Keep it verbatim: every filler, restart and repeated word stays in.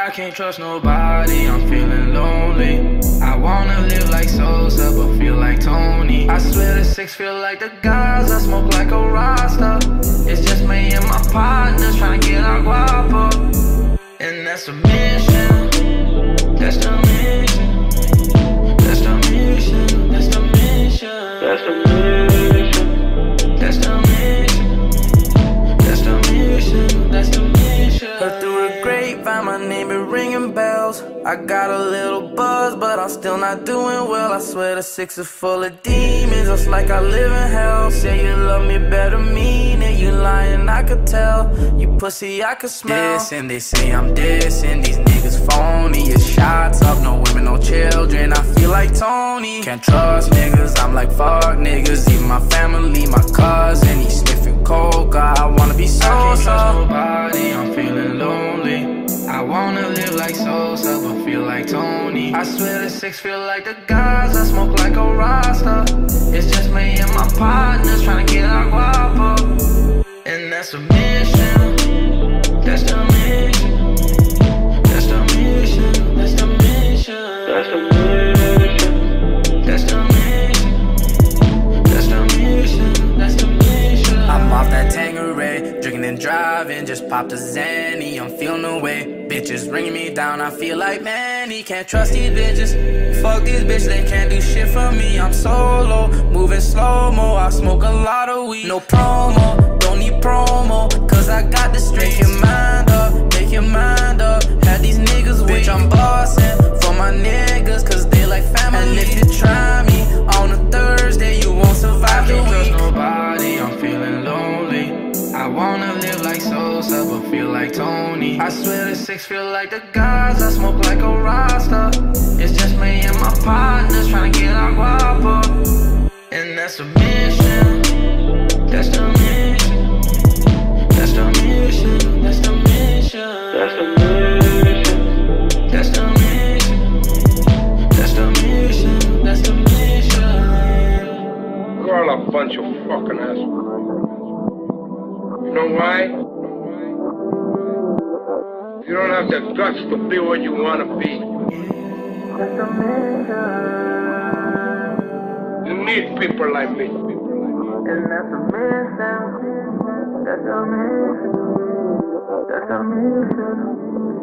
I can't trust nobody, I'm feeling lonely. I wanna live like Sosa, but feel like Tony. I swear the six feel like the guys, I smoke like a Rasta. It's just me and my partners trying to get our guapa. And that's the mission, that's the mission. That's the mission, that's the mission. That's the mission, that's the mission. That's the mission, that's the mission. Heard through the grapevine, my name been ringing bells. I got a little buzz, but I'm still not doing well. I swear the six is full of demons, just like I live in hell. Say you love me, better mean it. You lying, I could tell. You pussy, I could smell. This and they say I'm dissing. These niggas phony. Your shots up, no women, no children. I feel like Tony. Can't trust niggas, I'm like fuck niggas. Even my family, my cousin, he sniffing coca. I wanna be Sosa. I can't trust nobody, I'm feeling lonely. I wanna live like Sosa, but feel like Tony. I swear the six feel like the guys, I smoke like a Rasta. It's just me and my partners trying to get our guapa. And that's a mission, that's the mission. That's the mission, that's the mission. That's the mission, that's the mission. That's the mission, that's the mission. I'm off that Tanqueray, drinking and driving, just popped a Zanny, I'm feeling away. Bitches ringing me down, I feel like Manny. Can't trust these bitches, fuck these bitches, they can't do shit for me. I'm solo, moving slow-mo, I smoke a lot of weed. No promo, don't need promo, cause I got the straight. Make your mind up, make your mind up. Had these niggas weak, I'm bossing for my niggas, cause they like family. And if you try me on a Thursday, you won't survive the week. I can't trust nobody, I'm feeling lonely. I wanna live like Sosa, but feel like Tony. I swear the six feel like the guys, I smoke like a Rasta. It's just me and my partners trying to get our guapa. And that's the mission, that's the mission. That's the mission, that's the mission. That's the mission, that's the mission. That's the mission, that's the mission. You're all a bunch of fucking assholes. You know why? You don't have the guts to be what you want to be. You need people like me. And that's a mission, that's a mission, that's a mission.